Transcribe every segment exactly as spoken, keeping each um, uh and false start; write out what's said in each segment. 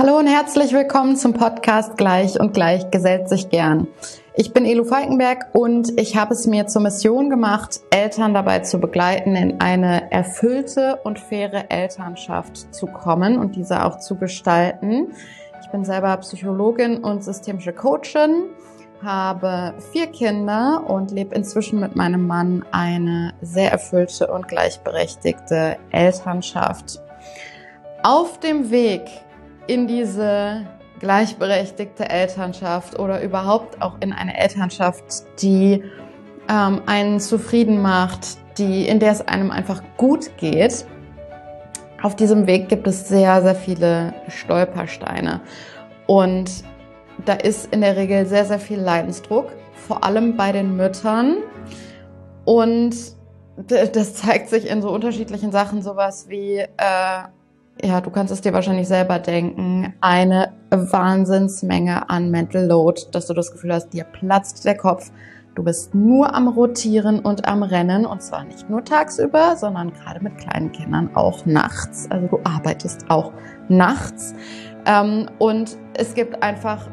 Hallo und herzlich willkommen zum Podcast Gleich und Gleich gesellt sich gern. Ich bin Elu Falkenberg und ich habe es mir zur Mission gemacht, Eltern dabei zu begleiten, in eine erfüllte und faire Elternschaft zu kommen und diese auch zu gestalten. Ich bin selber Psychologin und systemische Coachin, habe vier Kinder und lebe inzwischen mit meinem Mann eine sehr erfüllte und gleichberechtigte Elternschaft. Auf dem Weg in diese gleichberechtigte Elternschaft oder überhaupt auch in eine Elternschaft, die ähm, einen zufrieden macht, die, in der es einem einfach gut geht. Auf diesem Weg gibt es sehr, sehr viele Stolpersteine und da ist in der Regel sehr, sehr viel Leidensdruck, vor allem bei den Müttern, und das zeigt sich in so unterschiedlichen Sachen, sowas wie äh, ja, du kannst es dir wahrscheinlich selber denken, eine Wahnsinnsmenge an Mental Load, dass du das Gefühl hast, dir platzt der Kopf. Du bist nur am Rotieren und am Rennen, und zwar nicht nur tagsüber, sondern gerade mit kleinen Kindern auch nachts. Also du arbeitest auch nachts. Und es gibt einfach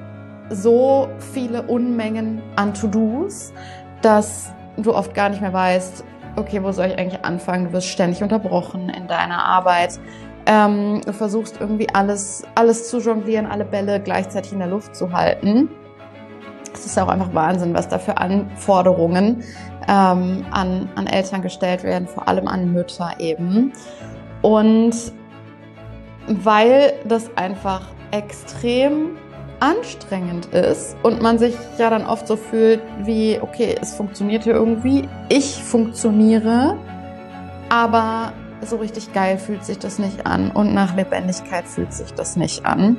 so viele Unmengen an To-Dos, dass du oft gar nicht mehr weißt, okay, wo soll ich eigentlich anfangen? Du wirst ständig unterbrochen in deiner Arbeit. Ähm, du versuchst irgendwie alles, alles zu jonglieren, alle Bälle gleichzeitig in der Luft zu halten. Es ist auch einfach Wahnsinn, was da für Anforderungen ähm, an, an Eltern gestellt werden, vor allem an Mütter eben. Und weil das einfach extrem anstrengend ist und man sich ja dann oft so fühlt wie, okay, es funktioniert hier irgendwie, ich funktioniere, aber so richtig geil fühlt sich das nicht an und nach Lebendigkeit fühlt sich das nicht an.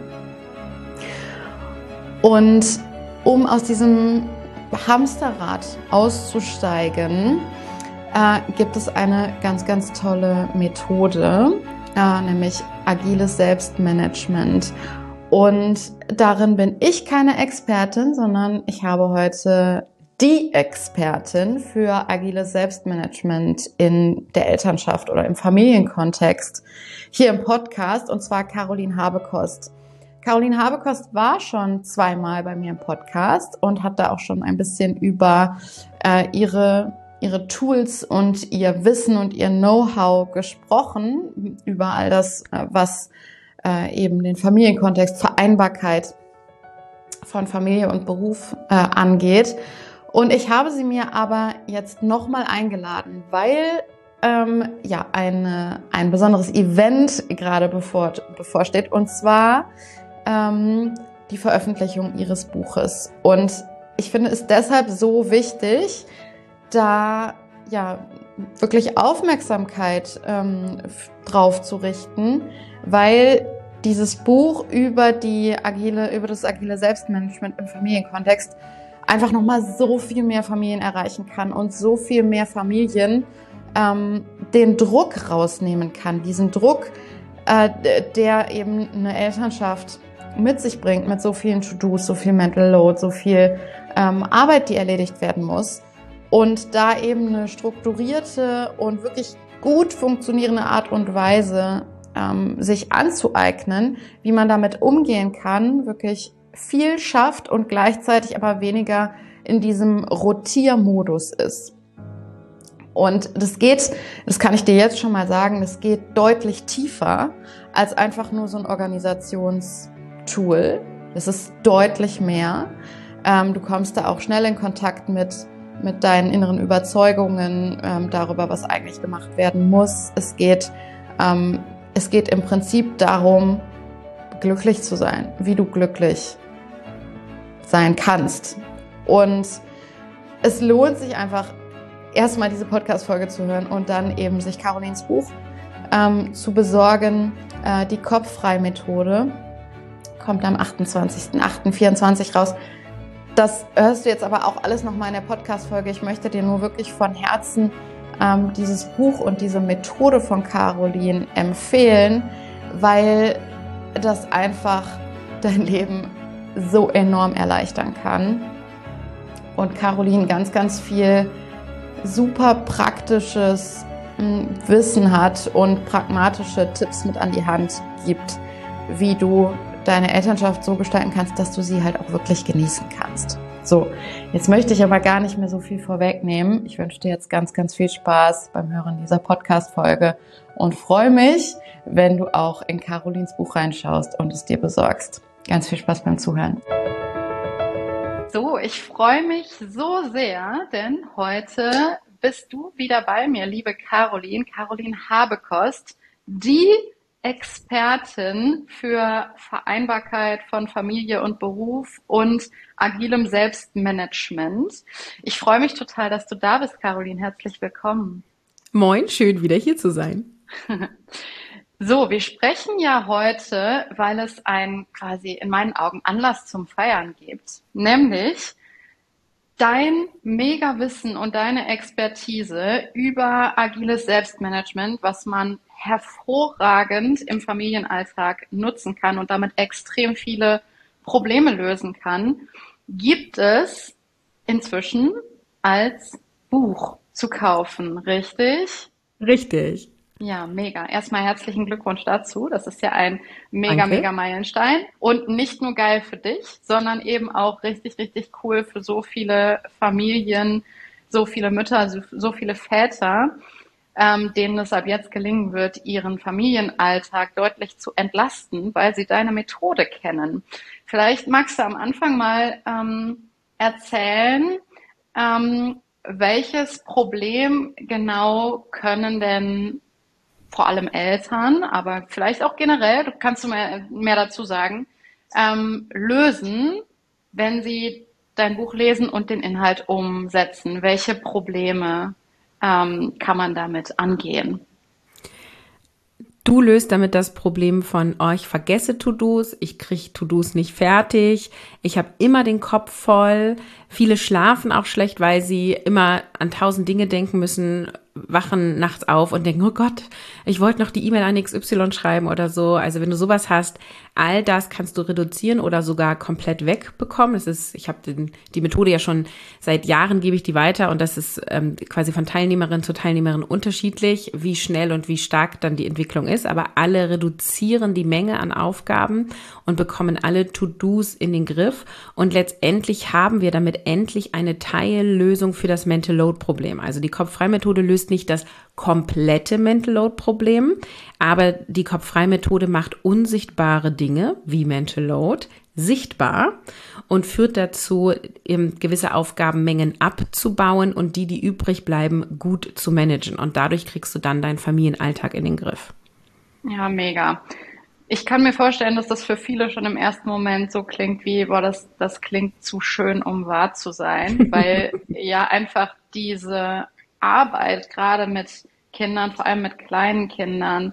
Und um aus diesem Hamsterrad auszusteigen, äh, gibt es eine ganz, ganz tolle Methode, äh, nämlich agiles Selbstmanagement. Und darin bin ich keine Expertin, sondern ich habe heute die Expertin für agiles Selbstmanagement in der Elternschaft oder im Familienkontext hier im Podcast, und zwar Caroline Habekost. Caroline Habekost war schon zweimal bei mir im Podcast und hat da auch schon ein bisschen über äh, ihre, ihre Tools und ihr Wissen und ihr Know-how gesprochen, über all das, äh, was äh, eben den Familienkontext, Vereinbarkeit von Familie und Beruf äh, angeht. Und ich habe sie mir aber jetzt nochmal eingeladen, weil ähm, ja eine, ein besonderes Event gerade bevor, bevorsteht, und zwar ähm, die Veröffentlichung ihres Buches. Und ich finde es deshalb so wichtig, da ja wirklich Aufmerksamkeit ähm, drauf zu richten, weil dieses Buch über die agile, über das agile Selbstmanagement im Familienkontext einfach nochmal so viel mehr Familien erreichen kann und so viel mehr Familien ähm, den Druck rausnehmen kann. Diesen Druck, äh, der eben eine Elternschaft mit sich bringt, mit so vielen To-Dos, so viel Mental Load, so viel ähm, Arbeit, die erledigt werden muss. Und da eben eine strukturierte und wirklich gut funktionierende Art und Weise ähm, sich anzueignen, wie man damit umgehen kann, wirklich viel schafft und gleichzeitig aber weniger in diesem Rotiermodus ist. Und das geht, das kann ich dir jetzt schon mal sagen, das geht deutlich tiefer als einfach nur so ein Organisationstool. Das ist deutlich mehr. Ähm, du kommst da auch schnell in Kontakt mit, mit deinen inneren Überzeugungen ähm, darüber, was eigentlich gemacht werden muss. Es geht, ähm, es geht im Prinzip darum, glücklich zu sein, wie du glücklich sein kannst. Und es lohnt sich einfach, erstmal diese Podcast-Folge zu hören und dann eben sich Carolines Buch ähm, zu besorgen. Äh, die Kopffrei-Methode kommt am achtundzwanzigsten achten vierundzwanzig raus. Das hörst du jetzt aber auch alles nochmal in der Podcast-Folge. Ich möchte dir nur wirklich von Herzen ähm, dieses Buch und diese Methode von Caroline empfehlen, weil das einfach dein Leben so enorm erleichtern kann. Und Caroline ganz, ganz viel super praktisches Wissen hat und pragmatische Tipps mit an die Hand gibt, wie du deine Elternschaft so gestalten kannst, dass du sie halt auch wirklich genießen kannst. So, jetzt möchte ich aber gar nicht mehr so viel vorwegnehmen. Ich wünsche dir jetzt ganz, ganz viel Spaß beim Hören dieser Podcast-Folge und freue mich, wenn du auch in Carolins Buch reinschaust und es dir besorgst. Ganz viel Spaß beim Zuhören. So, ich freue mich so sehr, denn heute bist du wieder bei mir, liebe Carolin, Carolin Habekost, die Expertin für Vereinbarkeit von Familie und Beruf und agilem Selbstmanagement. Ich freue mich total, dass du da bist, Carolin. Herzlich willkommen. Moin, schön wieder hier zu sein. So, wir sprechen ja heute, weil es einen quasi in meinen Augen Anlass zum Feiern gibt, nämlich dein Megawissen und deine Expertise über agiles Selbstmanagement, was man hervorragend im Familienalltag nutzen kann und damit extrem viele Probleme lösen kann, gibt es inzwischen als Buch zu kaufen, richtig? Richtig. Ja, mega. Erstmal herzlichen Glückwunsch dazu. Das ist ja ein mega, Danke. mega Meilenstein. Und nicht nur geil für dich, sondern eben auch richtig, richtig cool für so viele Familien, so viele Mütter, so, so viele Väter, ähm, denen es ab jetzt gelingen wird, ihren Familienalltag deutlich zu entlasten, weil sie deine Methode kennen. Vielleicht magst du am Anfang mal ähm, erzählen, ähm, welches Problem genau können denn vor allem Eltern, aber vielleicht auch generell, du kannst du mehr, mehr dazu sagen, ähm, lösen, wenn sie dein Buch lesen und den Inhalt umsetzen. Welche Probleme ähm, kann man damit angehen? Du löst damit das Problem von, oh, ich vergesse To-Dos, ich kriege To-Dos nicht fertig, ich habe immer den Kopf voll. Viele schlafen auch schlecht, weil sie immer an tausend Dinge denken müssen, wachen nachts auf und denken, oh Gott, ich wollte noch die E-Mail an X Y schreiben oder so. Also wenn du sowas hast, all das kannst du reduzieren oder sogar komplett wegbekommen. Das ist, ich habe die Methode ja schon seit Jahren, gebe ich die weiter und das ist ähm, quasi von Teilnehmerin zu Teilnehmerin unterschiedlich, wie schnell und wie stark dann die Entwicklung ist. Aber alle reduzieren die Menge an Aufgaben und bekommen alle To-Dos in den Griff. Und letztendlich haben wir damit endlich eine Teillösung für das Mental Load Problem. Also die Kopffrei-Methode löst nicht das komplette Mental Load Problem, aber die Kopffrei-Methode macht unsichtbare Dinge wie Mental Load sichtbar und führt dazu, gewisse Aufgabenmengen abzubauen und die, die übrig bleiben, gut zu managen. Und dadurch kriegst du dann deinen Familienalltag in den Griff. Ja, mega. Ich kann mir vorstellen, dass das für viele schon im ersten Moment so klingt wie, boah, das, das klingt zu schön, um wahr zu sein, weil ja einfach diese Arbeit gerade mit Kindern, vor allem mit kleinen Kindern,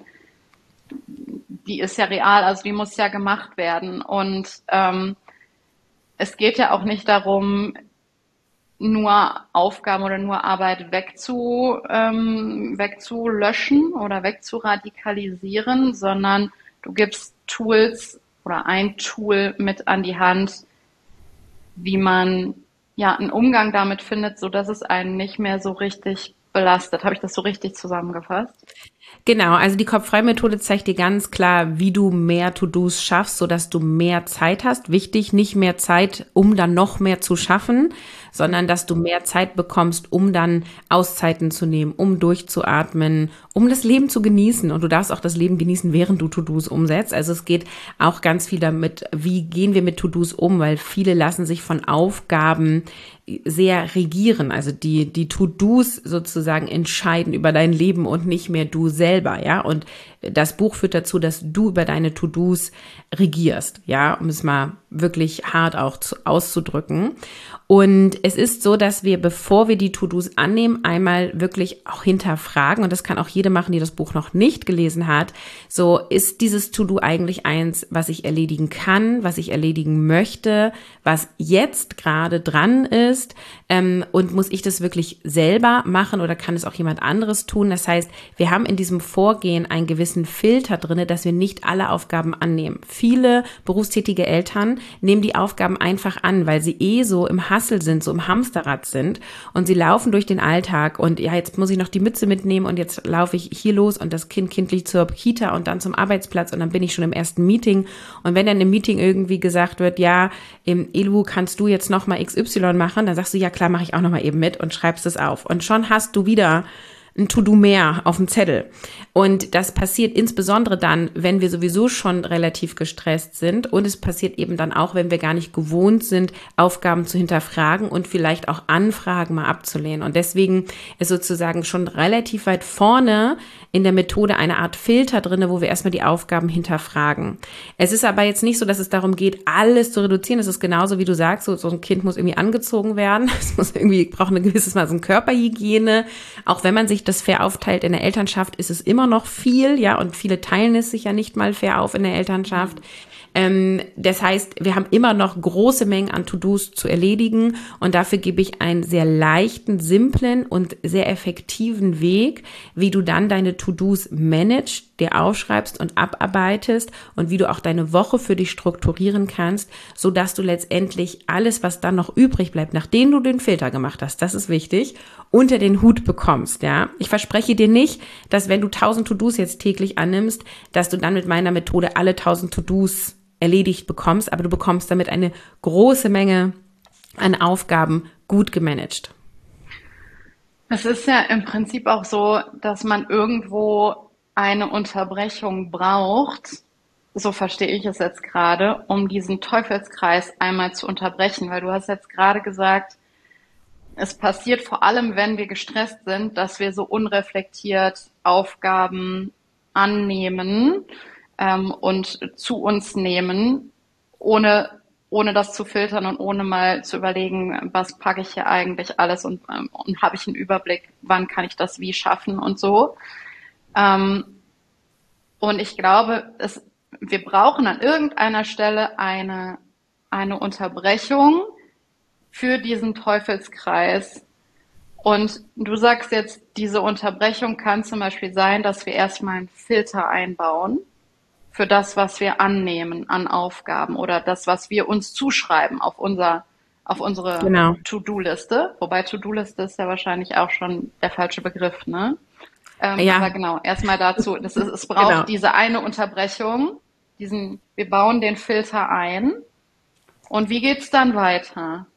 die ist ja real, also die muss ja gemacht werden. Und ähm, es geht ja auch nicht darum, nur Aufgaben oder nur Arbeit wegzu, ähm, wegzulöschen oder wegzuradikalisieren, sondern du gibst Tools oder ein Tool mit an die Hand, wie man ja einen Umgang damit findet, so dass es einen nicht mehr so richtig belastet. Habe ich das so richtig zusammengefasst? Genau, also die Kopffrei-Methode zeigt dir ganz klar, wie du mehr To-Dos schaffst, sodass du mehr Zeit hast. Wichtig, nicht mehr Zeit, um dann noch mehr zu schaffen, sondern dass du mehr Zeit bekommst, um dann Auszeiten zu nehmen, um durchzuatmen, um das Leben zu genießen. Und du darfst auch das Leben genießen, während du To-Dos umsetzt. Also es geht auch ganz viel damit, wie gehen wir mit To-Dos um, weil viele lassen sich von Aufgaben sehr regieren. Also die, die To-Dos sozusagen entscheiden über dein Leben und nicht mehr du selber, ja. Und das Buch führt dazu, dass du über deine To-Dos regierst, ja, um es mal wirklich hart auch zu, auszudrücken. Und es ist so, dass wir, bevor wir die To-Dos annehmen, einmal wirklich auch hinterfragen, und das kann auch jede machen, die das Buch noch nicht gelesen hat, so, ist dieses To-Do eigentlich eins, was ich erledigen kann, was ich erledigen möchte, was jetzt gerade dran ist, ähm, und muss ich das wirklich selber machen oder kann es auch jemand anderes tun? Das heißt, wir haben in diesem Vorgehen einen gewissen ein Filter drin, dass wir nicht alle Aufgaben annehmen. Viele berufstätige Eltern nehmen die Aufgaben einfach an, weil sie eh so im Hassel sind, so im Hamsterrad sind und sie laufen durch den Alltag und ja, jetzt muss ich noch die Mütze mitnehmen und jetzt laufe ich hier los und das Kind kindlich zur Kita und dann zum Arbeitsplatz und dann bin ich schon im ersten Meeting. Und wenn dann im Meeting irgendwie gesagt wird, ja, im Elu kannst du jetzt noch mal X Y machen, dann sagst du, ja klar, mache ich auch noch mal eben mit und schreibst es auf. Und schon hast du wieder ein To-Do mehr auf dem Zettel. Und das passiert insbesondere dann, wenn wir sowieso schon relativ gestresst sind. Und es passiert eben dann auch, wenn wir gar nicht gewohnt sind, Aufgaben zu hinterfragen und vielleicht auch Anfragen mal abzulehnen. Und deswegen ist sozusagen schon relativ weit vorne in der Methode eine Art Filter drin, wo wir erstmal die Aufgaben hinterfragen. Es ist aber jetzt nicht so, dass es darum geht, alles zu reduzieren. Es ist genauso, wie du sagst, so, so ein Kind muss irgendwie angezogen werden. Es muss irgendwie, braucht eine gewisses Maß an Körperhygiene. Auch wenn man sich das fair aufteilt in der Elternschaft, ist es immer noch viel, ja, und viele teilen es sich ja nicht mal fair auf in der Elternschaft. Ähm, das heißt, wir haben immer noch große Mengen an To-Dos zu erledigen und dafür gebe ich einen sehr leichten, simplen und sehr effektiven Weg, wie du dann deine To-Dos managst, dir aufschreibst und abarbeitest und wie du auch deine Woche für dich strukturieren kannst, sodass du letztendlich alles, was dann noch übrig bleibt, nachdem du den Filter gemacht hast, das ist wichtig, unter den Hut bekommst, ja. Ich verspreche dir nicht, dass wenn du tausend To-Dos jetzt täglich annimmst, dass du dann mit meiner Methode alle tausend To-Dos erledigt bekommst, aber du bekommst damit eine große Menge an Aufgaben gut gemanagt. Es ist ja im Prinzip auch so, dass man irgendwo eine Unterbrechung braucht, so verstehe ich es jetzt gerade, um diesen Teufelskreis einmal zu unterbrechen, weil du hast jetzt gerade gesagt, es passiert vor allem, wenn wir gestresst sind, dass wir so unreflektiert Aufgaben annehmen ähm, und zu uns nehmen, ohne ohne das zu filtern und ohne mal zu überlegen, was packe ich hier eigentlich alles und, ähm, und habe ich einen Überblick, wann kann ich das wie schaffen und so. Ähm, und ich glaube, es, wir brauchen an irgendeiner Stelle eine, eine Unterbrechung für diesen Teufelskreis. Und du sagst jetzt, diese Unterbrechung kann zum Beispiel sein, dass wir erstmal einen Filter einbauen für das, was wir annehmen an Aufgaben oder das, was wir uns zuschreiben auf unser, auf unsere Genau. To-Do-Liste. Wobei To-Do-Liste ist ja wahrscheinlich auch schon der falsche Begriff, ne? Ähm, Ja. Aber genau, erstmal dazu, das ist, es braucht Genau. diese eine Unterbrechung, diesen, wir bauen den Filter ein. Und wie geht's dann weiter?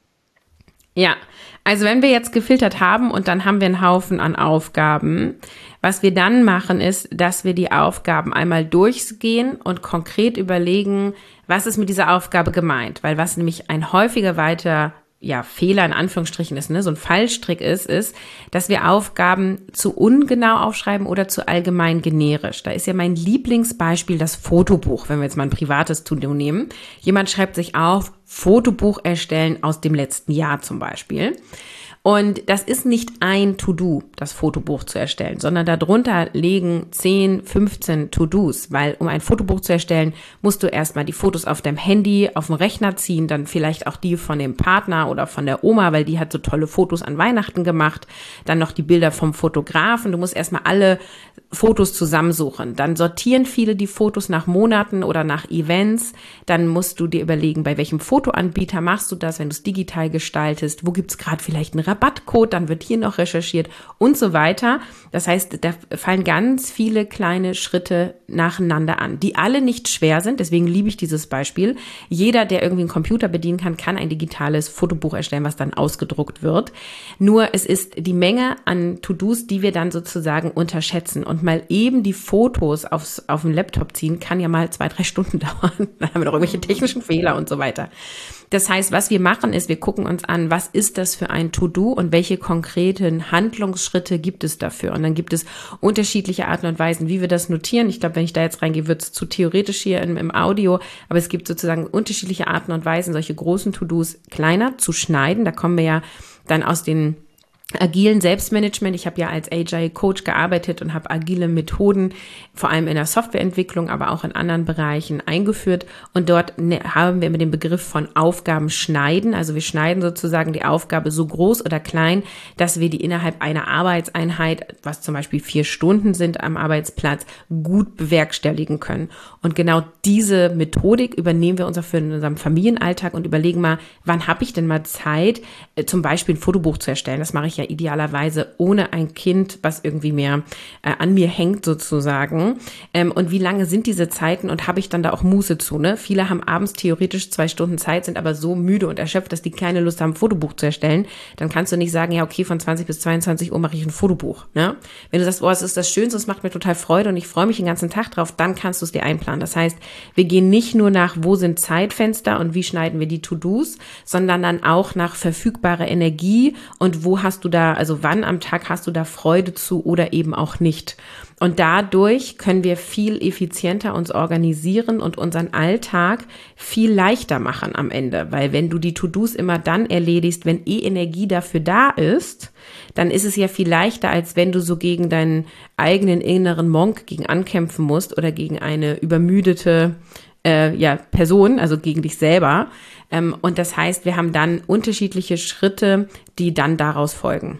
Ja, also wenn wir jetzt gefiltert haben und dann haben wir einen Haufen an Aufgaben, was wir dann machen ist, dass wir die Aufgaben einmal durchgehen und konkret überlegen, was ist mit dieser Aufgabe gemeint, weil was nämlich ein häufiger weiter ja, Fehler in Anführungsstrichen ist, ne, so ein Fallstrick ist, ist, dass wir Aufgaben zu ungenau aufschreiben oder zu allgemein generisch. Da ist ja mein Lieblingsbeispiel das Fotobuch, wenn wir jetzt mal ein privates To-Do nehmen. Jemand schreibt sich auf, Fotobuch erstellen aus dem letzten Jahr zum Beispiel. Und das ist nicht ein To-Do, das Fotobuch zu erstellen, sondern darunter liegen zehn, fünfzehn To-Dos, weil um ein Fotobuch zu erstellen, musst du erstmal die Fotos auf deinem Handy, auf dem Rechner ziehen, dann vielleicht auch die von dem Partner oder von der Oma, weil die hat so tolle Fotos an Weihnachten gemacht, dann noch die Bilder vom Fotografen, du musst erstmal alle Fotos zusammensuchen, dann sortieren viele die Fotos nach Monaten oder nach Events, dann musst du dir überlegen, bei welchem Fotoanbieter machst du das, wenn du es digital gestaltest, wo gibt's gerade vielleicht einen Rabattcode, dann wird hier noch recherchiert und so weiter. Das heißt, da fallen ganz viele kleine Schritte nacheinander an, die alle nicht schwer sind. Deswegen liebe ich dieses Beispiel. Jeder, der irgendwie einen Computer bedienen kann, kann ein digitales Fotobuch erstellen, was dann ausgedruckt wird. Nur es ist die Menge an To-Dos, die wir dann sozusagen unterschätzen. Und mal eben die Fotos aufs, auf den Laptop ziehen, kann ja mal zwei, drei Stunden dauern. Dann haben wir noch irgendwelche technischen Fehler und so weiter. Das heißt, was wir machen, ist, wir gucken uns an, was ist das für ein To-Do und welche konkreten Handlungsschritte gibt es dafür. Und dann gibt es unterschiedliche Arten und Weisen, wie wir das notieren. Ich glaube, wenn ich da jetzt reingehe, wird es zu theoretisch hier im, im Audio. Aber es gibt sozusagen unterschiedliche Arten und Weisen, solche großen To-Dos kleiner zu schneiden. Da kommen wir ja dann aus den agilen Selbstmanagement. Ich habe ja als Agile Coach gearbeitet und habe agile Methoden vor allem in der Softwareentwicklung, aber auch in anderen Bereichen eingeführt. Und dort haben wir mit dem Begriff von Aufgaben schneiden. Also wir schneiden sozusagen die Aufgabe so groß oder klein, dass wir die innerhalb einer Arbeitseinheit, was zum Beispiel vier Stunden sind am Arbeitsplatz, gut bewerkstelligen können. Und genau diese Methodik übernehmen wir uns auch für unseren Familienalltag und überlegen mal, wann habe ich denn mal Zeit, zum Beispiel ein Fotobuch zu erstellen. Das mache ich ja idealerweise ohne ein Kind, was irgendwie mehr äh, an mir hängt sozusagen. Ähm, und wie lange sind diese Zeiten und habe ich dann da auch Muße zu? Ne? Viele haben abends theoretisch zwei Stunden Zeit, sind aber so müde und erschöpft, dass die keine Lust haben, ein Fotobuch zu erstellen. Dann kannst du nicht sagen, ja okay, von zwanzig bis zweiundzwanzig Uhr mache ich ein Fotobuch. Ne? Wenn du sagst, oh, es ist das Schönste, es macht mir total Freude und ich freue mich den ganzen Tag drauf, dann kannst du es dir einplanen. Das heißt, wir gehen nicht nur nach, wo sind Zeitfenster und wie schneiden wir die To-Dos, sondern dann auch nach verfügbarer Energie und wo hast du da, also wann am Tag hast du da Freude zu oder eben auch nicht. Und dadurch können wir viel effizienter uns organisieren und unseren Alltag viel leichter machen am Ende. Weil wenn du die To-Dos immer dann erledigst, wenn eh Energie dafür da ist, dann ist es ja viel leichter, als wenn du so gegen deinen eigenen inneren Monk gegen ankämpfen musst oder gegen eine übermüdete äh, ja, Person, also gegen dich selber. Ähm, und das heißt, wir haben dann unterschiedliche Schritte, die dann daraus folgen.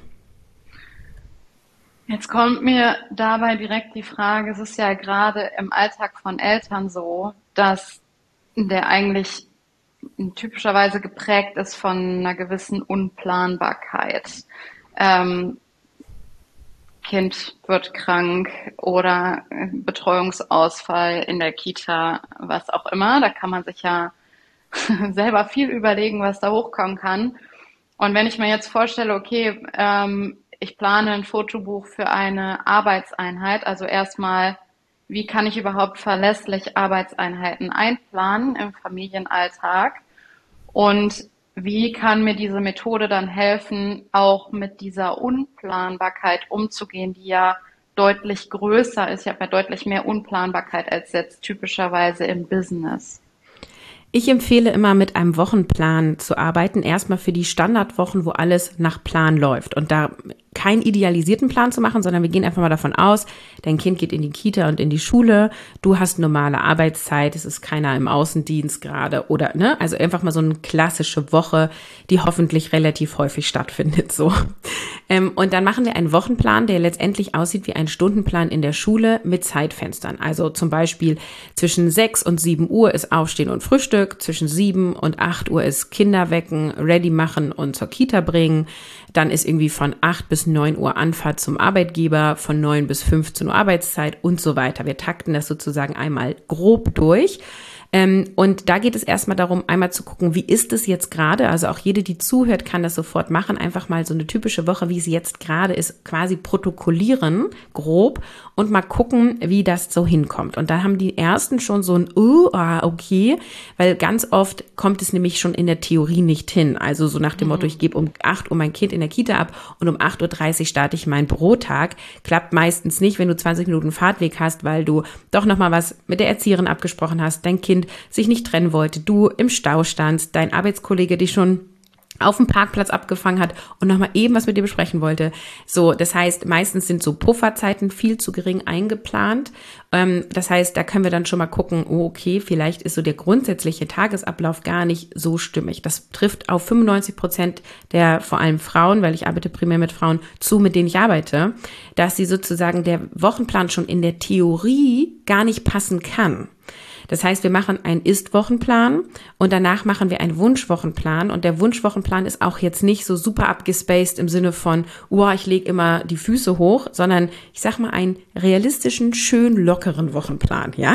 Jetzt kommt mir dabei direkt die Frage, es ist ja gerade im Alltag von Eltern so, dass der eigentlich typischerweise geprägt ist von einer gewissen Unplanbarkeit. Ähm, Kind wird krank oder Betreuungsausfall in der Kita, was auch immer. Da kann man sich ja selber viel überlegen, was da hochkommen kann. Und wenn ich mir jetzt vorstelle, okay, ähm, ich plane ein Fotobuch für eine Arbeitseinheit, also erstmal, wie kann ich überhaupt verlässlich Arbeitseinheiten einplanen im Familienalltag und wie kann mir diese Methode dann helfen, auch mit dieser Unplanbarkeit umzugehen, die ja deutlich größer ist. Ich habe ja deutlich mehr Unplanbarkeit als jetzt typischerweise im Business. Ich empfehle immer, mit einem Wochenplan zu arbeiten. Erstmal für die Standardwochen, wo alles nach Plan läuft. Und da keinen idealisierten Plan zu machen, sondern wir gehen einfach mal davon aus, dein Kind geht in die Kita und in die Schule, du hast normale Arbeitszeit, es ist keiner im Außendienst gerade oder, ne, also einfach mal so eine klassische Woche, die hoffentlich relativ häufig stattfindet, so. Ähm, und dann machen wir einen Wochenplan, der letztendlich aussieht wie ein Stundenplan in der Schule mit Zeitfenstern. Also zum Beispiel zwischen sechs und sieben Uhr ist Aufstehen und Frühstück, zwischen sieben und acht Uhr ist Kinder wecken, ready machen und zur Kita bringen. Dann ist irgendwie von acht bis neun Uhr Anfahrt zum Arbeitgeber, von neun bis fünfzehn Uhr Arbeitszeit und so weiter. Wir takten das sozusagen einmal grob durch. Ähm, und da geht es erstmal darum, einmal zu gucken, wie ist es jetzt gerade? Also auch jede, die zuhört, kann das sofort machen. Einfach mal so eine typische Woche, wie sie jetzt gerade ist, quasi protokollieren, grob, und mal gucken, wie das so hinkommt. Und da haben die Ersten schon so ein, oh, ah, okay, weil ganz oft kommt es nämlich schon in der Theorie nicht hin. Also so nach dem mhm. Motto, ich gebe um acht Uhr mein Kind in der Kita ab und um acht Uhr dreißig starte ich meinen Bürotag. Klappt meistens nicht, wenn du zwanzig Minuten Fahrtweg hast, weil du doch nochmal was mit der Erzieherin abgesprochen hast, dein Kind sich nicht trennen wollte, du im Stau standst, dein Arbeitskollege dich schon auf dem Parkplatz abgefangen hat und nochmal eben was mit dir besprechen wollte. So, das heißt, meistens sind so Pufferzeiten viel zu gering eingeplant. Ähm, das heißt, da können wir dann schon mal gucken, oh, okay, vielleicht ist so der grundsätzliche Tagesablauf gar nicht so stimmig. Das trifft auf fünfundneunzig Prozent der vor allem Frauen, weil ich arbeite primär mit Frauen zu, mit denen ich arbeite, dass sie sozusagen der Wochenplan schon in der Theorie gar nicht passen kann. Das heißt, wir machen einen Ist-Wochenplan und danach machen wir einen Wunschwochenplan. Und der Wunschwochenplan ist auch jetzt nicht so super abgespaced im Sinne von, oh, ich lege immer die Füße hoch, sondern ich sag mal einen realistischen, schön lockeren Wochenplan, ja,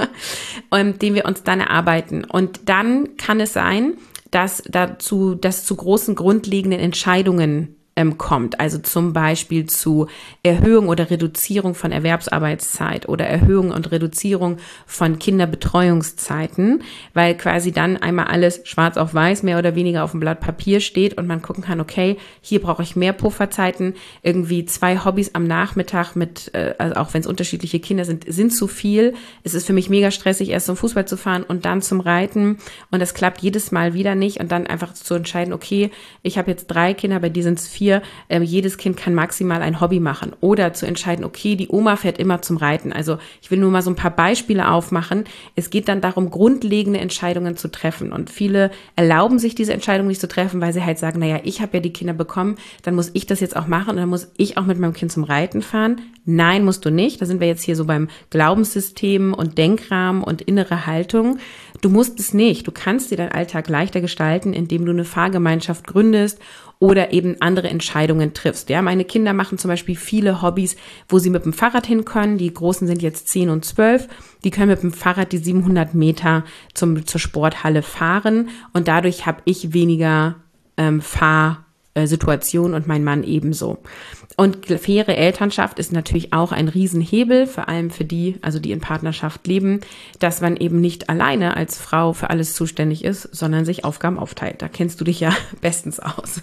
und den wir uns dann erarbeiten. Und dann kann es sein, dass dazu, dass zu großen grundlegenden Entscheidungen kommt, also zum Beispiel zu Erhöhung oder Reduzierung von Erwerbsarbeitszeit oder Erhöhung und Reduzierung von Kinderbetreuungszeiten, weil quasi dann einmal alles schwarz auf weiß mehr oder weniger auf dem Blatt Papier steht und man gucken kann, okay, hier brauche ich mehr Pufferzeiten, irgendwie zwei Hobbys am Nachmittag mit, äh, also auch wenn es unterschiedliche Kinder sind, sind zu viel. Es ist für mich mega stressig, erst zum Fußball zu fahren und dann zum Reiten und das klappt jedes Mal wieder nicht und dann einfach zu entscheiden, okay, ich habe jetzt drei Kinder, bei dir sind es vier hier, äh, jedes Kind kann maximal ein Hobby machen. Oder zu entscheiden, okay, die Oma fährt immer zum Reiten. Also ich will nur mal so ein paar Beispiele aufmachen. Es geht dann darum, grundlegende Entscheidungen zu treffen. Und viele erlauben sich diese Entscheidung nicht zu treffen, weil sie halt sagen, naja, ich habe ja die Kinder bekommen, dann muss ich das jetzt auch machen und dann muss ich auch mit meinem Kind zum Reiten fahren. Nein, musst du nicht. Da sind wir jetzt hier so beim Glaubenssystem und Denkrahmen und innere Haltung. Du musst es nicht. Du kannst dir deinen Alltag leichter gestalten, indem du eine Fahrgemeinschaft gründest oder eben andere Entscheidungen triffst. Ja, meine Kinder machen zum Beispiel viele Hobbys, wo sie mit dem Fahrrad hin können. Die Großen sind jetzt zehn und zwölf. Die können mit dem Fahrrad die siebenhundert Meter zum, zur Sporthalle fahren und dadurch habe ich weniger ähm, Fahrsituation und mein Mann ebenso. Und faire Elternschaft ist natürlich auch ein Riesenhebel, vor allem für die, also die in Partnerschaft leben, dass man eben nicht alleine als Frau für alles zuständig ist, sondern sich Aufgaben aufteilt. Da kennst du dich ja bestens aus.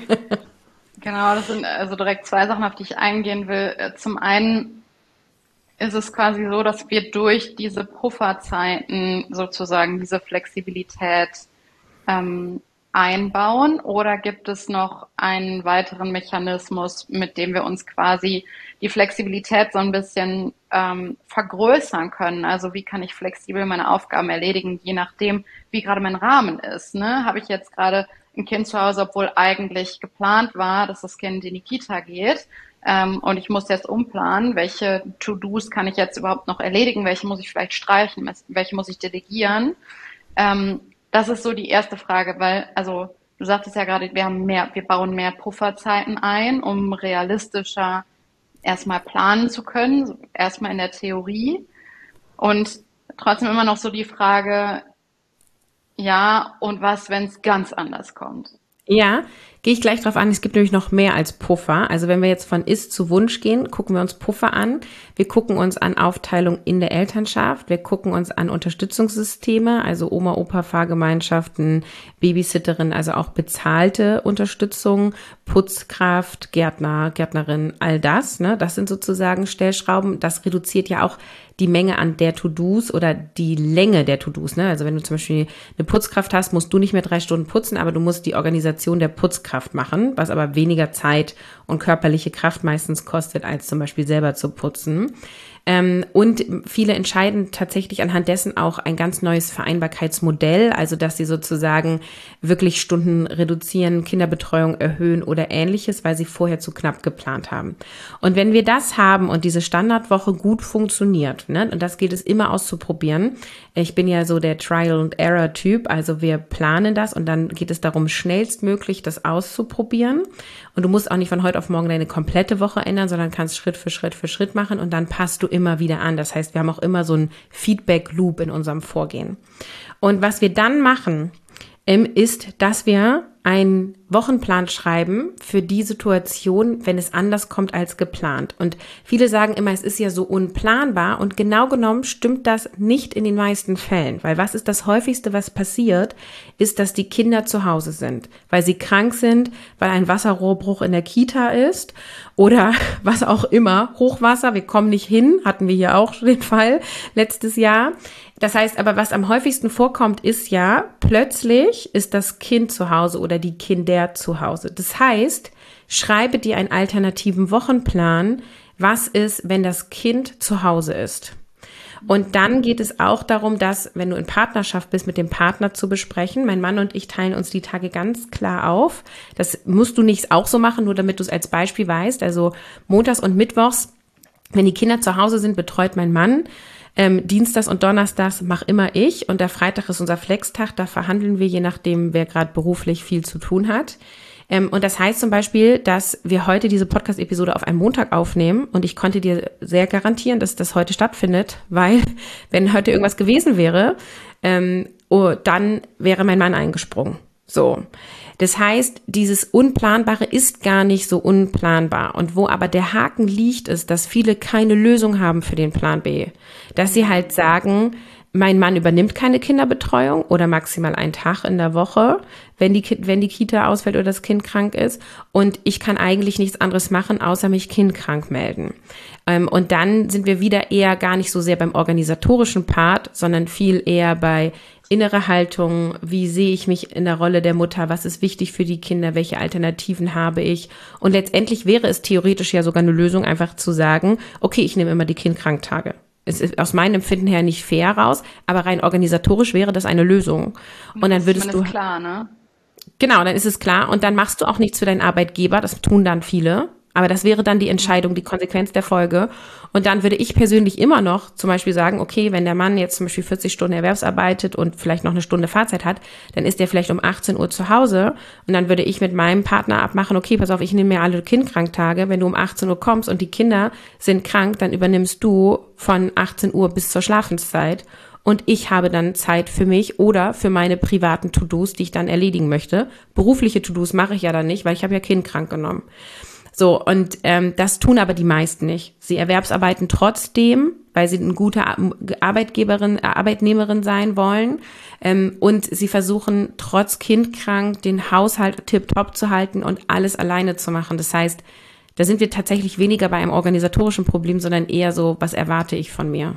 Genau, das sind also direkt zwei Sachen, auf die ich eingehen will. Zum einen ist es quasi so, dass wir durch diese Pufferzeiten sozusagen diese Flexibilität ähm, einbauen, oder gibt es noch einen weiteren Mechanismus, mit dem wir uns quasi die Flexibilität so ein bisschen ähm, vergrößern können? Also wie kann ich flexibel meine Aufgaben erledigen, je nachdem, wie gerade mein Rahmen ist, ne? Habe ich jetzt gerade ein Kind zu Hause, obwohl eigentlich geplant war, dass das Kind in die Kita geht, ähm, und ich muss jetzt umplanen, welche To-Dos kann ich jetzt überhaupt noch erledigen, welche muss ich vielleicht streichen, welche muss ich delegieren? Ähm, Das ist so die erste Frage, weil, also du sagtest ja gerade, wir haben mehr, wir bauen mehr Pufferzeiten ein, um realistischer erstmal planen zu können, erstmal in der Theorie. Und trotzdem immer noch so die Frage, ja, und was, wenn es ganz anders kommt? Ja, gehe ich gleich drauf an. Es gibt nämlich noch mehr als Puffer. Also wenn wir jetzt von Ist zu Wunsch gehen, gucken wir uns Puffer an. Wir gucken uns an Aufteilung in der Elternschaft. Wir gucken uns an Unterstützungssysteme, also Oma, Opa, Fahrgemeinschaften, Babysitterin, also auch bezahlte Unterstützung, Putzkraft, Gärtner, Gärtnerin, all das. Ne? Das sind sozusagen Stellschrauben. Das reduziert ja auch die Menge an der To-Dos oder die Länge der To-Dos. Ne? Also wenn du zum Beispiel eine Putzkraft hast, musst du nicht mehr drei Stunden putzen, aber du musst die Organisation der Putzkraft machen, was aber weniger Zeit und körperliche Kraft meistens kostet, als zum Beispiel selber zu putzen. Ähm, und viele entscheiden tatsächlich anhand dessen auch ein ganz neues Vereinbarkeitsmodell, also dass sie sozusagen wirklich Stunden reduzieren, Kinderbetreuung erhöhen oder ähnliches, weil sie vorher zu knapp geplant haben. Und wenn wir das haben und diese Standardwoche gut funktioniert, ne, und das gilt es immer auszuprobieren. Ich bin ja so der Trial-and-Error-Typ, also wir planen das und dann geht es darum, schnellstmöglich das auszuprobieren. Und du musst auch nicht von heute auf morgen deine komplette Woche ändern, sondern kannst Schritt für Schritt für Schritt machen und dann passt du immer wieder an. Das heißt, wir haben auch immer so einen Feedback-Loop in unserem Vorgehen. Und was wir dann machen, ist, dass wir einen Wochenplan schreiben für die Situation, wenn es anders kommt als geplant. Und viele sagen immer, es ist ja so unplanbar, und genau genommen stimmt das nicht in den meisten Fällen, weil was ist das häufigste, was passiert, ist, dass die Kinder zu Hause sind, weil sie krank sind, weil ein Wasserrohrbruch in der Kita ist oder was auch immer, Hochwasser, wir kommen nicht hin, hatten wir hier auch schon den Fall letztes Jahr. Das heißt aber, was am häufigsten vorkommt, ist ja, plötzlich ist das Kind zu Hause oder die Kinder zu Hause. Das heißt, schreibe dir einen alternativen Wochenplan. Was ist, wenn das Kind zu Hause ist? Und dann geht es auch darum, dass, wenn du in Partnerschaft bist, mit dem Partner zu besprechen. Mein Mann und ich teilen uns die Tage ganz klar auf. Das musst du nicht auch so machen, nur damit du es als Beispiel weißt. Also montags und mittwochs, wenn die Kinder zu Hause sind, betreut mein Mann. Ähm, Dienstags und Donnerstags mache immer ich, und der Freitag ist unser Flextag, da verhandeln wir, je nachdem, wer gerade beruflich viel zu tun hat. Ähm, und das heißt zum Beispiel, dass wir heute diese Podcast-Episode auf einem Montag aufnehmen, und ich konnte dir sehr garantieren, dass das heute stattfindet, weil wenn heute irgendwas gewesen wäre, ähm, oh, dann wäre mein Mann eingesprungen. So. Das heißt, dieses Unplanbare ist gar nicht so unplanbar. Und wo aber der Haken liegt, ist, dass viele keine Lösung haben für den Plan B. Dass sie halt sagen, Mein Mann übernimmt keine Kinderbetreuung oder maximal einen Tag in der Woche, wenn die, wenn die Kita ausfällt oder das Kind krank ist. Und ich kann eigentlich nichts anderes machen, außer mich kindkrank melden. Ähm, und dann sind wir wieder eher gar nicht so sehr beim organisatorischen Part, sondern viel eher bei innere Haltung. Wie sehe ich mich in der Rolle der Mutter? Was ist wichtig für die Kinder? Welche Alternativen habe ich? Und letztendlich wäre es theoretisch ja sogar eine Lösung, einfach zu sagen, okay, ich nehme immer die Kindkranktage. Es ist aus meinem Empfinden her nicht fair raus, aber rein organisatorisch wäre das eine Lösung. Und dann würdest du klar, ne? Genau, dann ist es klar und dann machst du auch nichts für deinen Arbeitgeber, das tun dann viele, aber das wäre dann die Entscheidung, die Konsequenz der Folge. Und dann würde ich persönlich immer noch zum Beispiel sagen, okay, wenn der Mann jetzt zum Beispiel vierzig Stunden Erwerbsarbeitet und vielleicht noch eine Stunde Fahrzeit hat, dann ist er vielleicht um achtzehn Uhr zu Hause und dann würde ich mit meinem Partner abmachen, okay, pass auf, ich nehme mir alle Kindkranktage, wenn du um achtzehn Uhr kommst und die Kinder sind krank, dann übernimmst du von achtzehn Uhr bis zur Schlafenszeit. Und ich habe dann Zeit für mich oder für meine privaten To-Dos, die ich dann erledigen möchte. Berufliche To-Dos mache ich ja dann nicht, weil ich habe ja Kind krank genommen. So, und ähm, das tun aber die meisten nicht. Sie erwerbsarbeiten trotzdem, weil sie eine gute Arbeitgeberin, äh, Arbeitnehmerin sein wollen. Ähm, und sie versuchen trotz Kind krank den Haushalt tipptopp zu halten und alles alleine zu machen. Das heißt, da sind wir tatsächlich weniger bei einem organisatorischen Problem, sondern eher so, was erwarte ich von mir?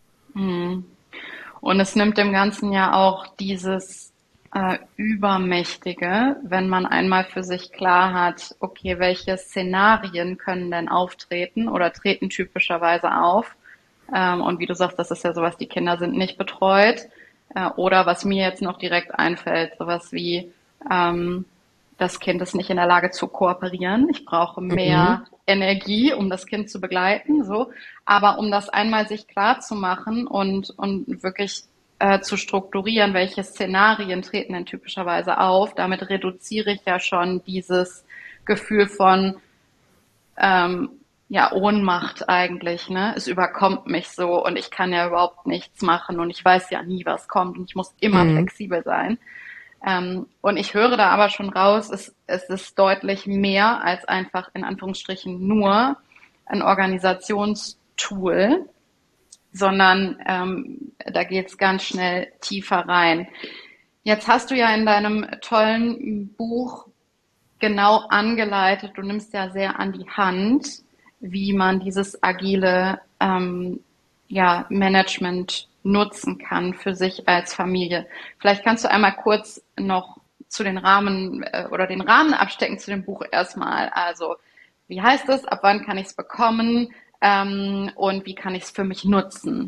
Hm. Und es nimmt dem Ganzen ja auch dieses äh, Übermächtige, wenn man einmal für sich klar hat, okay, welche Szenarien können denn auftreten oder treten typischerweise auf. Ähm, und wie du sagst, das ist ja sowas, die Kinder sind nicht betreut. Äh, oder was mir jetzt noch direkt einfällt, sowas wie, ähm, das Kind ist nicht in der Lage zu kooperieren. Ich brauche mehr mhm. Energie, um das Kind zu begleiten, so. Aber um das einmal sich klar zu machen und, und wirklich äh, zu strukturieren, welche Szenarien treten denn typischerweise auf, damit reduziere ich ja schon dieses Gefühl von, ähm, ja, Ohnmacht eigentlich, ne? Es überkommt mich so und ich kann ja überhaupt nichts machen und ich weiß ja nie, was kommt und ich muss immer mhm. flexibel sein. Ähm, und ich höre da aber schon raus, es, es ist deutlich mehr als einfach in Anführungsstrichen nur ein Organisationstool, sondern ähm, da geht's ganz schnell tiefer rein. Jetzt hast du ja in deinem tollen Buch genau angeleitet, du nimmst ja sehr an die Hand, wie man dieses agile ähm, ja, Management nutzen kann für sich als Familie. Vielleicht kannst du einmal kurz noch zu den Rahmen äh, oder den Rahmen abstecken zu dem Buch erstmal. Also wie heißt es, ab wann kann ich es bekommen ähm, und wie kann ich es für mich nutzen?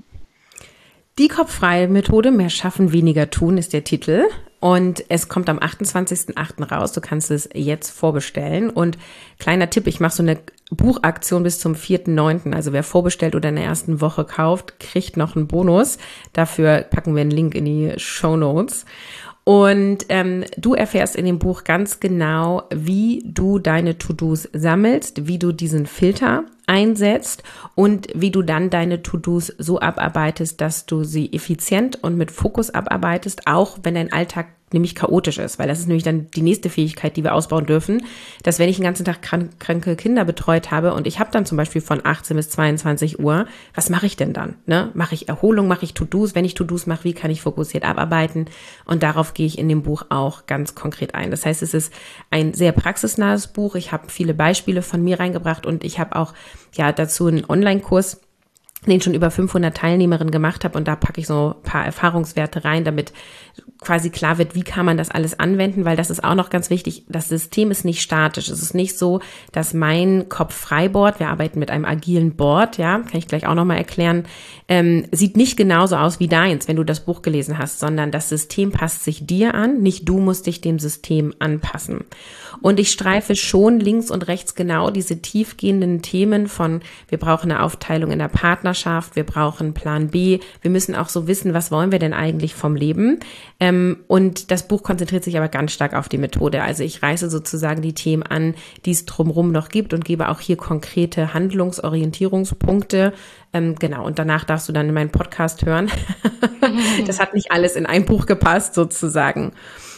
Die kopffreie Methode, mehr schaffen, weniger tun, ist der Titel. Und es kommt am achtundzwanzigsten achten raus. Du kannst es jetzt vorbestellen. Und kleiner Tipp, ich mache so eine Buchaktion bis zum vierten neunten Also wer vorbestellt oder in der ersten Woche kauft, kriegt noch einen Bonus. Dafür packen wir einen Link in die Shownotes. Und ähm, du erfährst in dem Buch ganz genau, wie du deine To-Dos sammelst, wie du diesen Filter einsetzt und wie du dann deine To-Dos so abarbeitest, dass du sie effizient und mit Fokus abarbeitest, auch wenn dein Alltag nämlich chaotisch ist, weil das ist nämlich dann die nächste Fähigkeit, die wir ausbauen dürfen, dass wenn ich den ganzen Tag krank, kranke Kinder betreut habe und ich habe dann zum Beispiel von achtzehn bis zweiundzwanzig Uhr, was mache ich denn dann? Ne? Mache ich Erholung, mache ich To-Dos? Wenn ich To-Dos mache, wie kann ich fokussiert abarbeiten? Und darauf gehe ich in dem Buch auch ganz konkret ein. Das heißt, es ist ein sehr praxisnahes Buch. Ich habe viele Beispiele von mir reingebracht und ich habe auch ja dazu einen Online-Kurs, den schon über fünfhundert Teilnehmerinnen gemacht habe und da packe ich so ein paar Erfahrungswerte rein, damit quasi klar wird, wie kann man das alles anwenden, weil das ist auch noch ganz wichtig, das System ist nicht statisch, es ist nicht so, dass mein Kopf-Frei-Board, wir arbeiten mit einem agilen Board, ja, kann ich gleich auch nochmal erklären, ähm, sieht nicht genauso aus wie deins, wenn du das Buch gelesen hast, sondern das System passt sich dir an, nicht du musst dich dem System anpassen. Und ich streife schon links und rechts genau diese tiefgehenden Themen von, wir brauchen eine Aufteilung in der Partnerschaft, wir brauchen Plan B, wir müssen auch so wissen, was wollen wir denn eigentlich vom Leben? Ähm, und das Buch konzentriert sich aber ganz stark auf die Methode. Also ich reiße sozusagen die Themen an, die es drumherum noch gibt und gebe auch hier konkrete Handlungsorientierungspunkte. Ähm, genau, und danach darfst du dann in meinen Podcast hören. Das hat nicht alles in ein Buch gepasst sozusagen.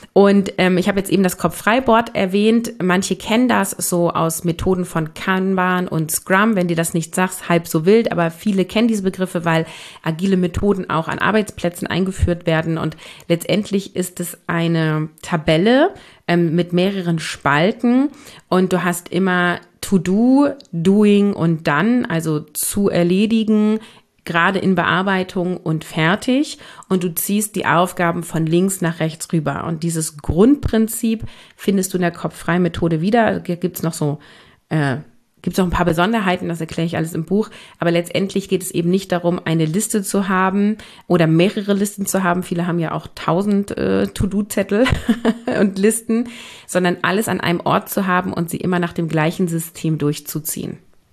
Und ähm, ich habe jetzt eben das Kopf-Frei-Board erwähnt. Manche kennen das so aus Methoden von Kanban und Scrum. Wenn dir das nicht sagst, halb so wild. Aber viele kennen diese Begriffe, weil agile Methoden auch an Arbeitsplätzen eingeführt werden. Und letztendlich ist es eine Tabelle ähm, mit mehreren Spalten. Und du hast immer To-Do, Doing und Done, also zu erledigen, gerade in Bearbeitung und fertig, und du ziehst die Aufgaben von links nach rechts rüber. Und dieses Grundprinzip findest du in der Kopf-Frei-Methode wieder. Da gibt's noch so, äh, gibt's noch ein paar Besonderheiten, das erkläre ich alles im Buch. Aber letztendlich geht es eben nicht darum, eine Liste zu haben oder mehrere Listen zu haben. Viele haben ja auch tausend äh, To-Do-Zettel und Listen, sondern alles an einem Ort zu haben und sie immer nach dem gleichen System durchzuziehen.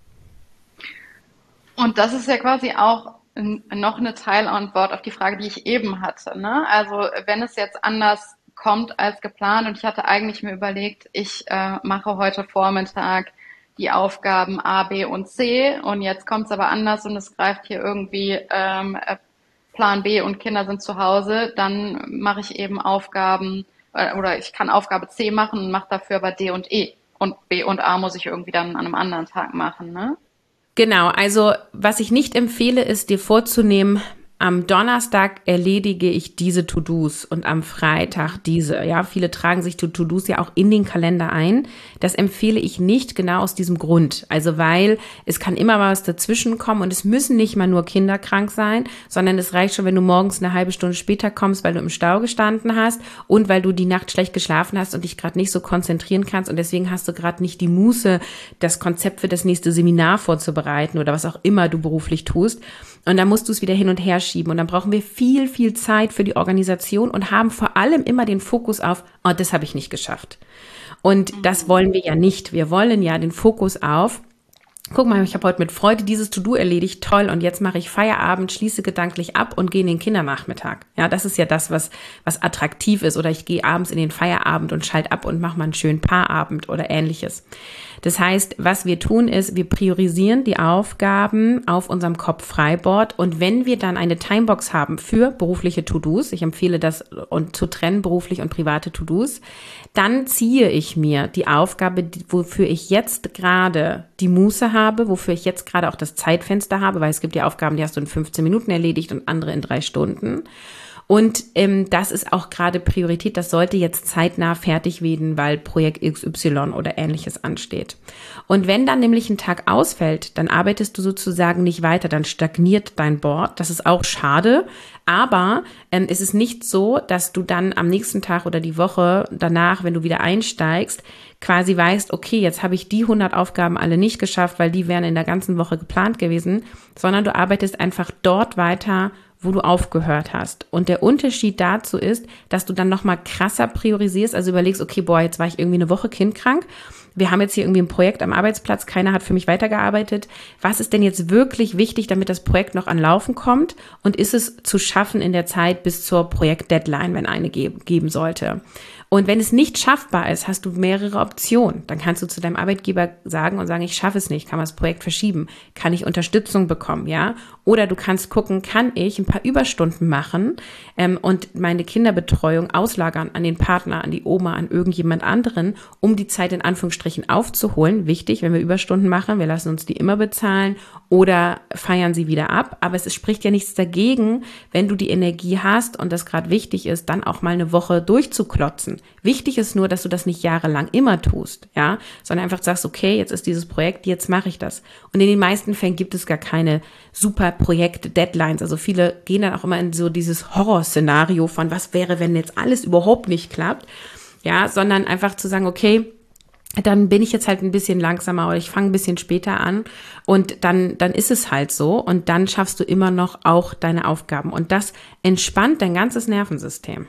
Und das ist ja quasi auch noch eine Teilantwort auf die Frage, die ich eben hatte, ne? Also wenn es jetzt anders kommt als geplant und ich hatte eigentlich mir überlegt, ich äh, mache heute Vormittag die Aufgaben A, B und C und jetzt kommt es aber anders und es greift hier irgendwie ähm, Plan B und Kinder sind zu Hause, dann mache ich eben Aufgaben äh, oder ich kann Aufgabe C machen und mache dafür aber D und E und B und A muss ich irgendwie dann an einem anderen Tag machen, ne? Genau, also was ich nicht empfehle, ist dir vorzunehmen, am Donnerstag erledige ich diese To-Dos und am Freitag diese. Ja, viele tragen sich die To-Dos ja auch in den Kalender ein. Das empfehle ich nicht, genau aus diesem Grund. Also weil es kann immer was dazwischen kommen und es müssen nicht mal nur Kinder krank sein, sondern es reicht schon, wenn du morgens eine halbe Stunde später kommst, weil du im Stau gestanden hast und weil du die Nacht schlecht geschlafen hast und dich gerade nicht so konzentrieren kannst und deswegen hast du gerade nicht die Muße, das Konzept für das nächste Seminar vorzubereiten oder was auch immer du beruflich tust. Und dann musst du es wieder hin und her schieben. Und dann brauchen wir viel, viel Zeit für die Organisation und haben vor allem immer den Fokus auf, oh, das habe ich nicht geschafft. Und das wollen wir ja nicht. Wir wollen ja den Fokus auf, guck mal, ich habe heute mit Freude dieses To-Do erledigt, toll, und jetzt mache ich Feierabend, schließe gedanklich ab und gehe in den Kindernachmittag. Ja, das ist ja das, was was attraktiv ist. Oder ich gehe abends in den Feierabend und schalte ab und mache mal einen schönen Paarabend oder ähnliches. Das heißt, was wir tun ist, wir priorisieren die Aufgaben auf unserem Kopf-Frei-Board und wenn wir dann eine Timebox haben für berufliche To-Dos, ich empfehle das und zu trennen, beruflich und private To-Dos, dann ziehe ich mir die Aufgabe, wofür ich jetzt gerade die Muße habe, wofür ich jetzt gerade auch das Zeitfenster habe, weil es gibt ja Aufgaben, die hast du in fünfzehn Minuten erledigt und andere in drei Stunden. Und ähm, das ist auch gerade Priorität, das sollte jetzt zeitnah fertig werden, weil Projekt X Y oder Ähnliches ansteht. Und wenn dann nämlich ein Tag ausfällt, dann arbeitest du sozusagen nicht weiter, dann stagniert dein Board. Das ist auch schade, aber ähm, es ist nicht so, dass du dann am nächsten Tag oder die Woche danach, wenn du wieder einsteigst, quasi weißt, okay, jetzt habe ich die hundert Aufgaben alle nicht geschafft, weil die wären in der ganzen Woche geplant gewesen, sondern du arbeitest einfach dort weiter, wo du aufgehört hast. Und der Unterschied dazu ist, dass du dann nochmal krasser priorisierst, also überlegst, okay, boah, jetzt war ich irgendwie eine Woche kindkrank, wir haben jetzt hier irgendwie ein Projekt am Arbeitsplatz, keiner hat für mich weitergearbeitet. Was ist denn jetzt wirklich wichtig, damit das Projekt noch an Laufen kommt? Und ist es zu schaffen in der Zeit bis zur Projektdeadline, wenn eine ge- geben sollte? Und wenn es nicht schaffbar ist, hast du mehrere Optionen. Dann kannst du zu deinem Arbeitgeber sagen und sagen, ich schaffe es nicht, kann man das Projekt verschieben, kann ich Unterstützung bekommen, ja? Oder du kannst gucken, kann ich ein paar Überstunden machen ähm, und meine Kinderbetreuung auslagern an den Partner, an die Oma, an irgendjemand anderen, um die Zeit in Anführungsstrichen aufzuholen. Wichtig, wenn wir Überstunden machen, wir lassen uns die immer bezahlen oder feiern sie wieder ab. Aber es spricht ja nichts dagegen, wenn du die Energie hast und das gerade wichtig ist, dann auch mal eine Woche durchzuklotzen. Wichtig ist nur, dass du das nicht jahrelang immer tust, ja, sondern einfach sagst, okay, jetzt ist dieses Projekt, jetzt mache ich das. Und in den meisten Fällen gibt es gar keine super Projekt-Deadlines. Also viele gehen dann auch immer in so dieses Horrorszenario von, was wäre, wenn jetzt alles überhaupt nicht klappt, ja, sondern einfach zu sagen, okay, dann bin ich jetzt halt ein bisschen langsamer oder ich fange ein bisschen später an und dann, dann ist es halt so und dann schaffst du immer noch auch deine Aufgaben und das entspannt dein ganzes Nervensystem.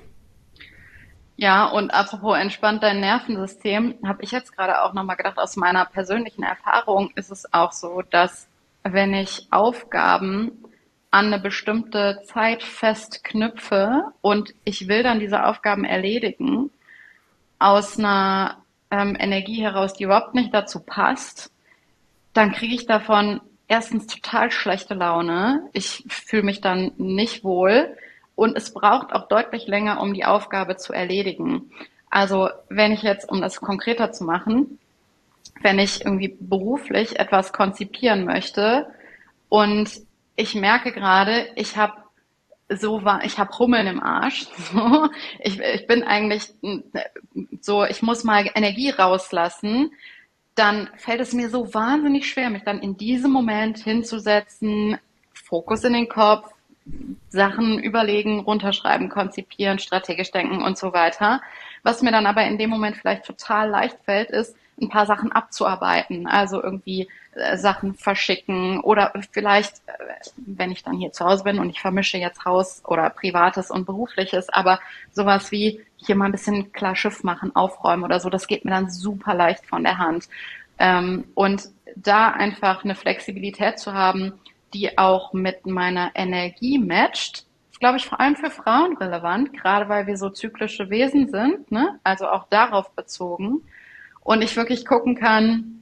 Ja, und apropos entspannt dein Nervensystem, habe ich jetzt gerade auch nochmal gedacht, aus meiner persönlichen Erfahrung ist es auch so, dass wenn ich Aufgaben an eine bestimmte Zeit festknüpfe und ich will dann diese Aufgaben erledigen, aus einer ähm, Energie heraus, die überhaupt nicht dazu passt, dann kriege ich davon erstens total schlechte Laune. Ich fühle mich dann nicht wohl. und es braucht auch deutlich länger, um die Aufgabe zu erledigen. Also wenn ich jetzt, um das konkreter zu machen, wenn ich irgendwie beruflich etwas konzipieren möchte und ich merke gerade, ich habe so war, ich habe Hummeln im Arsch. So. Ich, ich bin eigentlich so, ich muss mal Energie rauslassen. Dann fällt es mir so wahnsinnig schwer, mich dann in diesem Moment hinzusetzen, Fokus in den Kopf, Sachen überlegen, runterschreiben, konzipieren, strategisch denken und so weiter. Was mir dann aber in dem Moment vielleicht total leicht fällt, ist, ein paar Sachen abzuarbeiten, also irgendwie äh, Sachen verschicken oder vielleicht, äh, wenn ich dann hier zu Hause bin und ich vermische jetzt Haus oder Privates und Berufliches, aber sowas wie hier mal ein bisschen klar Schiff machen, aufräumen oder so, das geht mir dann super leicht von der Hand. Ähm, und da einfach eine Flexibilität zu haben, die auch mit meiner Energie matcht, ist, glaube ich, vor allem für Frauen relevant, gerade weil wir so zyklische Wesen sind, ne? Also auch darauf bezogen. Und ich wirklich gucken kann,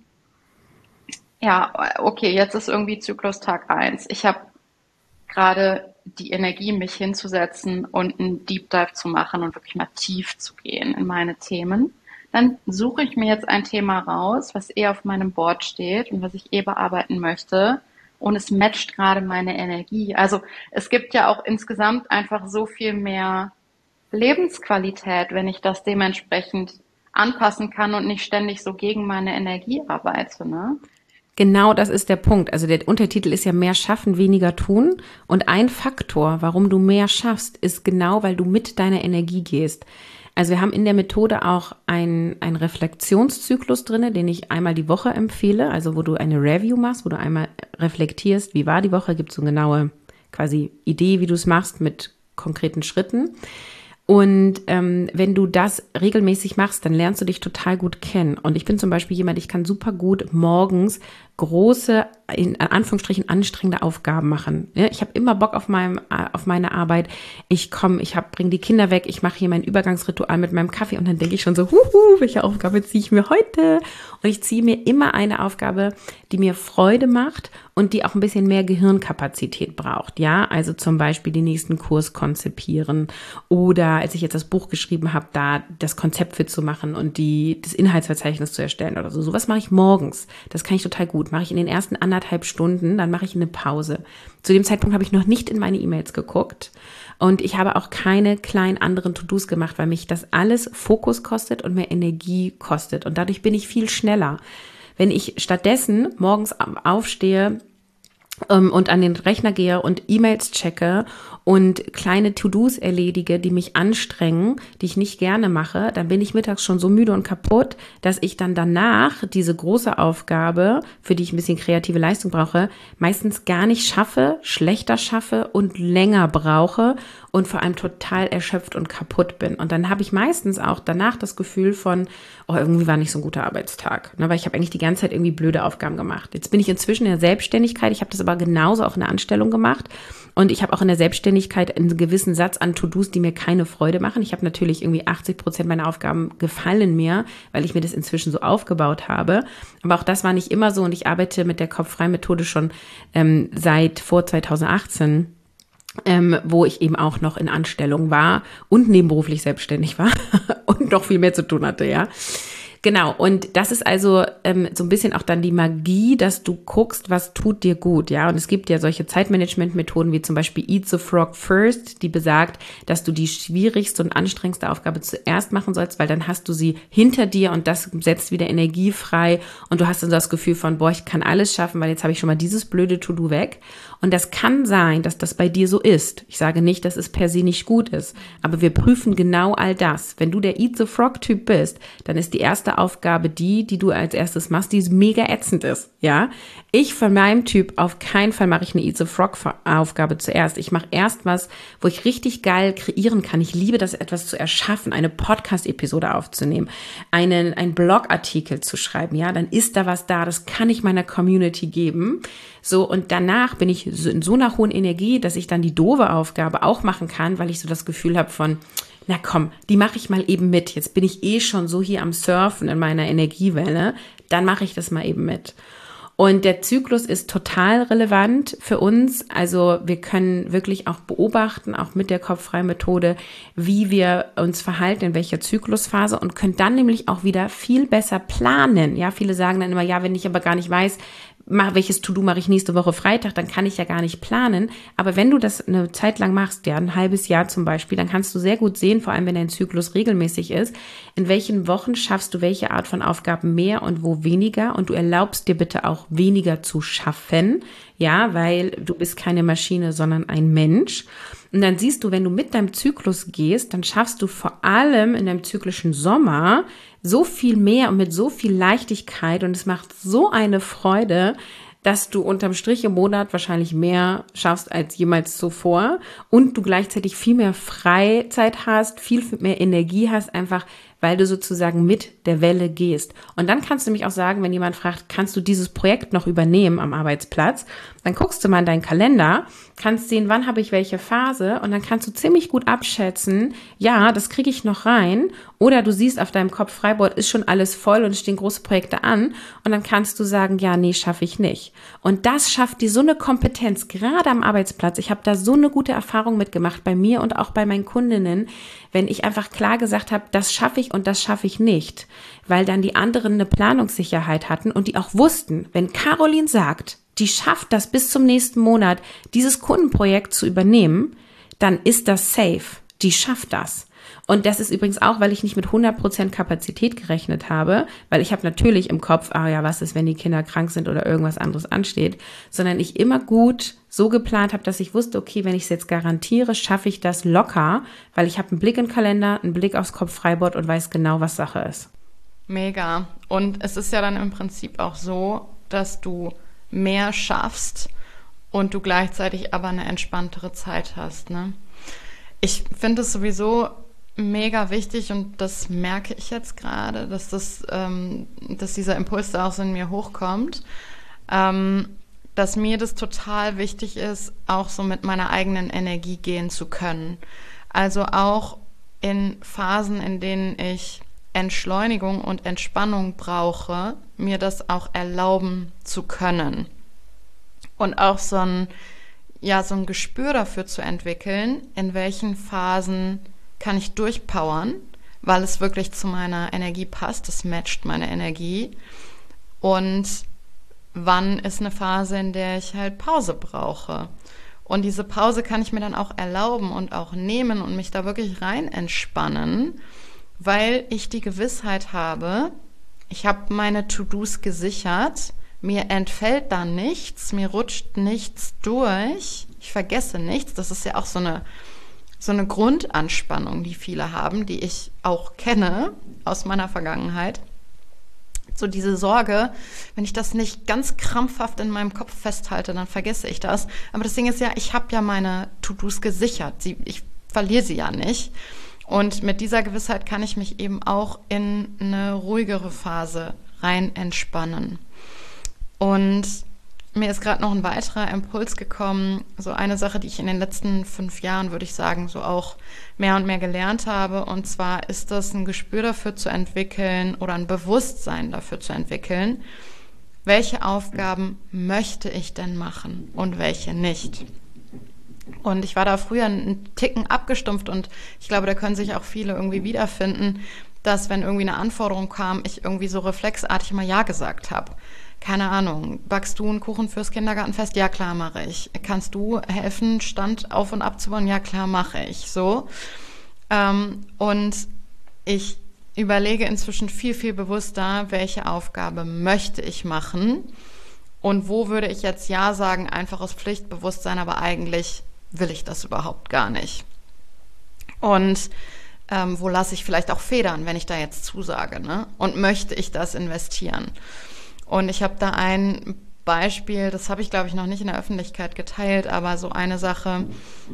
ja, okay, jetzt ist irgendwie Zyklus Tag eins. Ich habe gerade die Energie, mich hinzusetzen und einen Deep Dive zu machen und wirklich mal tief zu gehen in meine Themen. Dann suche ich mir jetzt ein Thema raus, was eh auf meinem Board steht und was ich eh bearbeiten möchte. Und es matcht gerade meine Energie. Also es gibt ja auch insgesamt einfach so viel mehr Lebensqualität, wenn ich das dementsprechend anpassen kann und nicht ständig so gegen meine Energie arbeite, ne? Genau, das ist der Punkt. Also der Untertitel ist ja mehr schaffen, weniger tun. Und ein Faktor, warum du mehr schaffst, ist genau, weil du mit deiner Energie gehst. Also wir haben in der Methode auch einen, einen Reflexionszyklus drinne, den ich einmal die Woche empfehle, also wo du eine Review machst, wo du einmal reflektierst, wie war die Woche, gibt es so eine genaue quasi Idee, wie du es machst mit konkreten Schritten. Und ähm, wenn du das regelmäßig machst, dann lernst du dich total gut kennen. Und ich bin zum Beispiel jemand, ich kann super gut morgens große, in Anführungsstrichen anstrengende Aufgaben machen. Ja, ich habe immer Bock auf meinem, auf meine Arbeit. Ich komme, ich hab, bringe die Kinder weg, ich mache hier mein Übergangsritual mit meinem Kaffee und dann denke ich schon so, huhu, welche Aufgabe ziehe ich mir heute? Und ich ziehe mir immer eine Aufgabe, die mir Freude macht und die auch ein bisschen mehr Gehirnkapazität braucht. Ja, also zum Beispiel den nächsten Kurs konzipieren oder als ich jetzt das Buch geschrieben habe, da das Konzept für zu machen und die, das Inhaltsverzeichnis zu erstellen oder so. Sowas mache ich morgens. Das kann ich total gut. Mache ich in den ersten anderthalb Stunden, dann mache ich eine Pause. Zu dem Zeitpunkt habe ich noch nicht in meine E-Mails geguckt und ich habe auch keine kleinen anderen To-Dos gemacht, weil mich das alles Fokus kostet und mehr Energie kostet und dadurch bin ich viel schneller. Wenn ich stattdessen morgens aufstehe ähm, und an den Rechner gehe und E-Mails checke und kleine To-Dos erledige, die mich anstrengen, die ich nicht gerne mache, dann bin ich mittags schon so müde und kaputt, dass ich dann danach diese große Aufgabe, für die ich ein bisschen kreative Leistung brauche, meistens gar nicht schaffe, schlechter schaffe und länger brauche und vor allem total erschöpft und kaputt bin. Und dann habe ich meistens auch danach das Gefühl von, oh, irgendwie war nicht so ein guter Arbeitstag, ne, weil ich habe eigentlich die ganze Zeit irgendwie blöde Aufgaben gemacht. Jetzt bin ich inzwischen in der Selbstständigkeit, ich habe das aber genauso auch in der Anstellung gemat und ich habe auch in der Selbstständigkeit einen gewissen Satz an To-Dos, die mir keine Freude machen. Ich habe natürlich irgendwie achtzig Prozent meiner Aufgaben gefallen mir, weil ich mir das inzwischen so aufgebaut habe. Aber auch das war nicht immer so und ich arbeite mit der Kopffrei-Methode schon ähm, seit vor zweitausendachtzehn. Ähm, wo ich eben auch noch in Anstellung war und nebenberuflich selbstständig war und noch viel mehr zu tun hatte, ja. Genau, und das ist also ähm, so ein bisschen auch dann die Magie, dass du guckst, was tut dir gut, ja. Und es gibt ja solche Zeitmanagement-Methoden wie zum Beispiel Eat the Frog First, die besagt, dass du die schwierigste und anstrengendste Aufgabe zuerst machen sollst, weil dann hast du sie hinter dir und das setzt wieder Energie frei und du hast dann so das Gefühl von, boah, ich kann alles schaffen, weil jetzt habe ich schon mal dieses blöde To-Do weg. Und das kann sein, dass das bei dir so ist. Ich sage nicht, dass es per se nicht gut ist, aber wir prüfen genau all das. Wenn du der Eat the Frog-Typ bist, dann ist die erste Aufgabe die, die du als erstes machst, die mega ätzend ist, ja. Ich von meinem Typ, auf keinen Fall mache ich eine Eat the Frog-Aufgabe zuerst. Ich mache erst was, wo ich richtig geil kreieren kann. Ich liebe das, etwas zu erschaffen, eine Podcast-Episode aufzunehmen, einen, einen Blogartikel zu schreiben, ja. Dann ist da was da, das kann ich meiner Community geben. So, und danach bin ich in so einer hohen Energie, dass ich dann die doofe Aufgabe auch machen kann, weil ich so das Gefühl habe von, na komm, die mache ich mal eben mit. Jetzt bin ich eh schon so hier am Surfen in meiner Energiewelle, dann mache ich das mal eben mit. Und der Zyklus ist total relevant für uns. Also wir können wirklich auch beobachten, auch mit der Kopffrei-Methode, wie wir uns verhalten, in welcher Zyklusphase, und können dann nämlich auch wieder viel besser planen. Ja, viele sagen dann immer, ja, wenn ich aber gar nicht weiß, mach, welches To-Do mache ich nächste Woche Freitag, dann kann ich ja gar nicht planen. Aber wenn du das eine Zeit lang machst, ja, ein halbes Jahr zum Beispiel, dann kannst du sehr gut sehen, vor allem wenn dein Zyklus regelmäßig ist, in welchen Wochen schaffst du welche Art von Aufgaben mehr und wo weniger. Und du erlaubst dir bitte auch weniger zu schaffen, ja, weil du bist keine Maschine, sondern ein Mensch. Und dann siehst du, wenn du mit deinem Zyklus gehst, dann schaffst du vor allem in deinem zyklischen Sommer so viel mehr und mit so viel Leichtigkeit, und es macht so eine Freude, dass du unterm Strich im Monat wahrscheinlich mehr schaffst als jemals zuvor und du gleichzeitig viel mehr Freizeit hast, viel mehr Energie hast, einfach weil du sozusagen mit der Welle gehst. Und dann kannst du nämlich auch sagen, wenn jemand fragt, kannst du dieses Projekt noch übernehmen am Arbeitsplatz, dann guckst du mal in deinen Kalender, kannst sehen, wann habe ich welche Phase, und dann kannst du ziemlich gut abschätzen, ja, das kriege ich noch rein, oder du siehst auf deinem Kopf-Freiboard, ist schon alles voll und es stehen große Projekte an, und dann kannst du sagen, ja, nee, schaffe ich nicht. Und das schafft dir so eine Kompetenz, gerade am Arbeitsplatz. Ich habe da so eine gute Erfahrung mitgemacht, bei mir und auch bei meinen Kundinnen, wenn ich einfach klar gesagt habe, das schaffe ich und das schaffe ich nicht, weil dann die anderen eine Planungssicherheit hatten und die auch wussten, wenn Caroline sagt, die schafft das bis zum nächsten Monat, dieses Kundenprojekt zu übernehmen, dann ist das safe. Die schafft das. Und das ist übrigens auch, weil ich nicht mit hundert Prozent Kapazität gerechnet habe, weil ich habe natürlich im Kopf, ah ja, was ist, wenn die Kinder krank sind oder irgendwas anderes ansteht, sondern ich immer gut so geplant habe, dass ich wusste, okay, wenn ich es jetzt garantiere, schaffe ich das locker, weil ich habe einen Blick in den Kalender, einen Blick aufs Kopf-Freibord und weiß genau, was Sache ist. Mega. Und es ist ja dann im Prinzip auch so, dass du mehr schaffst und du gleichzeitig aber eine entspanntere Zeit hast, ne? Ich finde es sowieso mega wichtig, und das merke ich jetzt gerade, dass das, ähm, dass dieser Impuls da auch so in mir hochkommt, ähm, dass mir das total wichtig ist, auch so mit meiner eigenen Energie gehen zu können. Also auch in Phasen, in denen ich Entschleunigung und Entspannung brauche, mir das auch erlauben zu können. Und auch so ein, ja, so ein Gespür dafür zu entwickeln, in welchen Phasen kann ich durchpowern, weil es wirklich zu meiner Energie passt, das matcht meine Energie. Und wann ist eine Phase, in der ich halt Pause brauche. Und diese Pause kann ich mir dann auch erlauben und auch nehmen und mich da wirklich rein entspannen, weil ich die Gewissheit habe, ich habe meine To-Dos gesichert, mir entfällt da nichts, mir rutscht nichts durch, ich vergesse nichts. Das ist ja auch so eine, so eine Grundanspannung, die viele haben, die ich auch kenne aus meiner Vergangenheit. So diese Sorge, wenn ich das nicht ganz krampfhaft in meinem Kopf festhalte, dann vergesse ich das. Aber das Ding ist ja, ich habe ja meine To-Dos gesichert. Sie, ich verliere sie ja nicht. Und mit dieser Gewissheit kann ich mich eben auch in eine ruhigere Phase rein entspannen. Und mir ist gerade noch ein weiterer Impuls gekommen, so eine Sache, die ich in den letzten fünf Jahren, würde ich sagen, so auch mehr und mehr gelernt habe. Und zwar ist das ein Gespür dafür zu entwickeln oder ein Bewusstsein dafür zu entwickeln, welche Aufgaben möchte ich denn machen und welche nicht. Und ich war da früher einen Ticken abgestumpft, und ich glaube, da können sich auch viele irgendwie wiederfinden, dass wenn irgendwie eine Anforderung kam, ich irgendwie so reflexartig mal Ja gesagt habe. Keine Ahnung, backst du einen Kuchen fürs Kindergartenfest? Ja, klar, mache ich. Kannst du helfen, Stand auf- und abzubauen? Ja, klar, mache ich. So. Ähm, und ich überlege inzwischen viel, viel bewusster, welche Aufgabe möchte ich machen und wo würde ich jetzt Ja sagen, einfach aus Pflichtbewusstsein, aber eigentlich will ich das überhaupt gar nicht. Und ähm, wo lasse ich vielleicht auch Federn, wenn ich da jetzt zusage, ne? Und möchte ich das investieren? Und ich habe da ein Beispiel, das habe ich, glaube ich, noch nicht in der Öffentlichkeit geteilt, aber so eine Sache,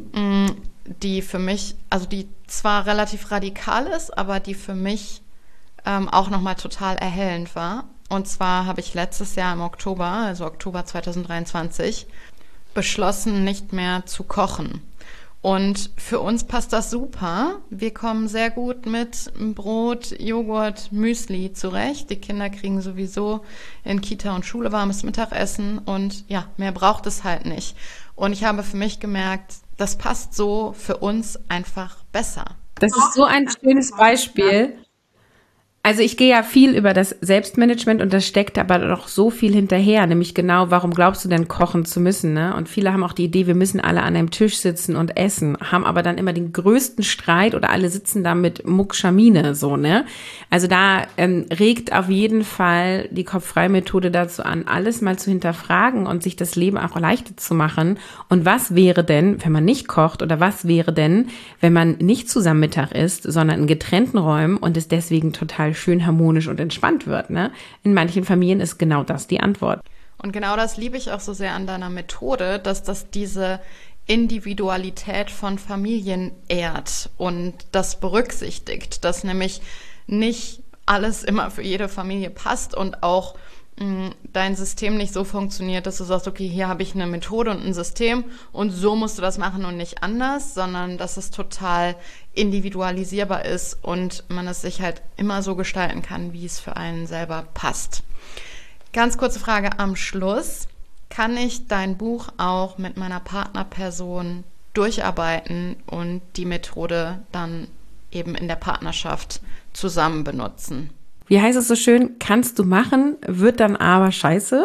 die für mich, also die zwar relativ radikal ist, aber die für mich ähm, auch nochmal total erhellend war. Und zwar habe ich letztes Jahr im Oktober, also Oktober zwanzig dreiundzwanzig, beschlossen, nicht mehr zu kochen. Und für uns passt das super. Wir kommen sehr gut mit Brot, Joghurt, Müsli zurecht. Die Kinder kriegen sowieso in Kita und Schule warmes Mittagessen und ja, mehr braucht es halt nicht. Und ich habe für mich gemerkt, das passt so für uns einfach besser. Das ist so ein schönes Beispiel. Also ich gehe ja viel über das Selbstmanagement und da steckt aber doch so viel hinterher, nämlich genau, warum glaubst du denn kochen zu müssen, ne? Und viele haben auch die Idee, wir müssen alle an einem Tisch sitzen und essen, haben aber dann immer den größten Streit oder alle sitzen da mit Muckschamine, so, ne? Also da ähm, regt auf jeden Fall die Kopffrei-Methode dazu an, alles mal zu hinterfragen und sich das Leben auch leichter zu machen. Und was wäre denn, wenn man nicht kocht, oder was wäre denn, wenn man nicht zusammen Mittag isst, sondern in getrennten Räumen und es deswegen total schön harmonisch und entspannt wird, ne? In manchen Familien ist genau das die Antwort. Und genau das liebe ich auch so sehr an deiner Methode, dass das diese Individualität von Familien ehrt und das berücksichtigt, dass nämlich nicht alles immer für jede Familie passt und auch mh, dein System nicht so funktioniert, dass du sagst, okay, hier habe ich eine Methode und ein System und so musst du das machen und nicht anders, sondern dass es total individualisierbar ist und man es sich halt immer so gestalten kann, wie es für einen selber passt. Ganz kurze Frage am Schluss. Kann ich dein Buch auch mit meiner Partnerperson durcharbeiten und die Methode dann eben in der Partnerschaft zusammen benutzen? Wie heißt es so schön? Kannst du machen, wird dann aber scheiße.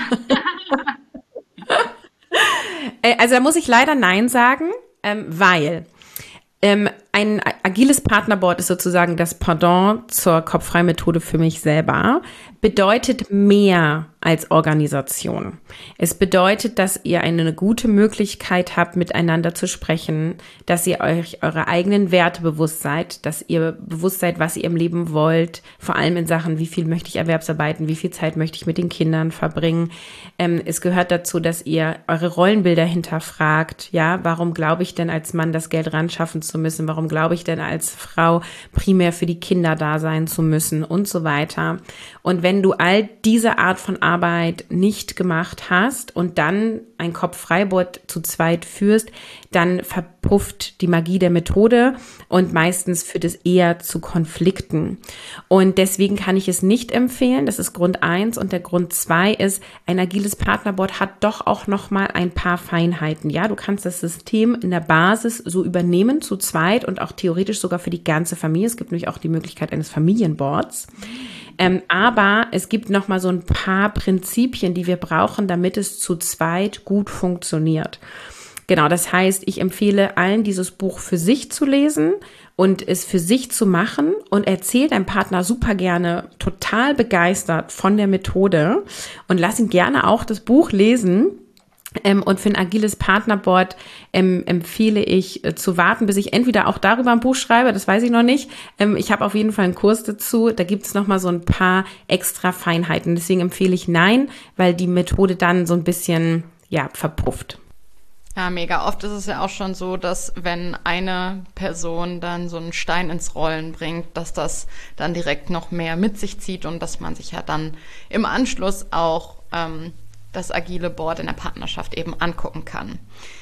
Also da muss ich leider Nein sagen, ähm, weil ähm, ein agiles Partnerboard ist sozusagen das Pendant zur Kopffrei-Methode für mich selber, bedeutet mehr als Organisation. Es bedeutet, dass ihr eine gute Möglichkeit habt, miteinander zu sprechen, dass ihr euch eure eigenen Werte bewusst seid, dass ihr bewusst seid, was ihr im Leben wollt, vor allem in Sachen, wie viel möchte ich erwerbsarbeiten, wie viel Zeit möchte ich mit den Kindern verbringen. Ähm, es gehört dazu, dass ihr eure Rollenbilder hinterfragt. Ja, warum glaube ich denn als Mann, das Geld ran schaffen zu müssen? Warum glaube ich denn als Frau primär für die Kinder da sein zu müssen und so weiter? Und wenn du all diese Art von Arbeit nicht gemacht hast und dann ein Kopffreiboard zu zweit führst, dann verpufft die Magie der Methode und meistens führt es eher zu Konflikten. Und deswegen kann ich es nicht empfehlen. Das ist Grund eins. Und der Grund zwei ist, ein agiles Partnerboard hat doch auch noch mal ein paar Feinheiten. Ja, du kannst das System in der Basis so übernehmen zu zweit und auch theoretisch sogar für die ganze Familie. Es gibt nämlich auch die Möglichkeit eines Familienboards. Ähm, aber es gibt noch mal so ein paar Prinzipien, die wir brauchen, damit es zu zweit gut funktioniert. Genau, das heißt, ich empfehle allen, dieses Buch für sich zu lesen und es für sich zu machen und erzähl deinem Partner super gerne, total begeistert von der Methode und lass ihn gerne auch das Buch lesen. Ähm, und für ein agiles Partnerboard ähm, empfehle ich äh, zu warten, bis ich entweder auch darüber ein Buch schreibe, das weiß ich noch nicht. Ähm, ich habe auf jeden Fall einen Kurs dazu, da gibt es nochmal so ein paar extra Feinheiten. Deswegen empfehle ich Nein, weil die Methode dann so ein bisschen, ja, verpufft. Ja, mega. Oft ist es ja auch schon so, dass wenn eine Person dann so einen Stein ins Rollen bringt, dass das dann direkt noch mehr mit sich zieht und dass man sich ja dann im Anschluss auch ähm, das agile Board in der Partnerschaft eben angucken kann.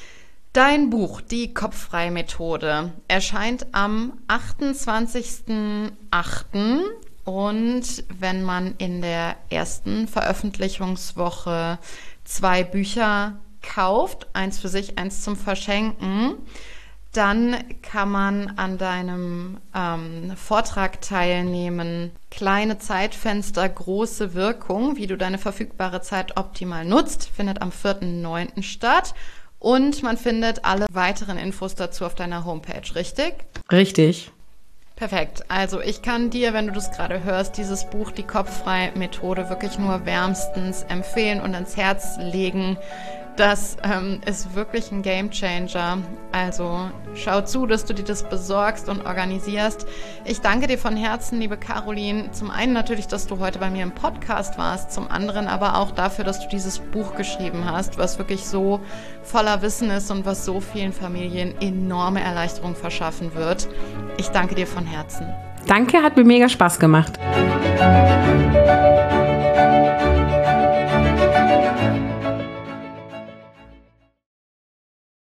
Dein Buch, die Kopffrei-Methode, erscheint am achtundzwanzigsten achten und wenn man in der ersten Veröffentlichungswoche zwei Bücher kauft, eins für sich, eins zum Verschenken, dann kann man an deinem ähm, Vortrag teilnehmen. Kleine Zeitfenster, große Wirkung, wie du deine verfügbare Zeit optimal nutzt, findet am vierten neunten statt. Und man findet alle weiteren Infos dazu auf deiner Homepage, richtig? Richtig. Perfekt. Also ich kann dir, wenn du das gerade hörst, dieses Buch, die Kopffrei-Methode, wirklich nur wärmstens empfehlen und ans Herz legen. Das ähm, ist wirklich ein Gamechanger. Also schau zu, dass du dir das besorgst und organisierst. Ich danke dir von Herzen, liebe Caroline. Zum einen natürlich, dass du heute bei mir im Podcast warst, zum anderen aber auch dafür, dass du dieses Buch geschrieben hast, was wirklich so voller Wissen ist und was so vielen Familien enorme Erleichterung verschaffen wird. Ich danke dir von Herzen. Danke, hat mir mega Spaß gemacht.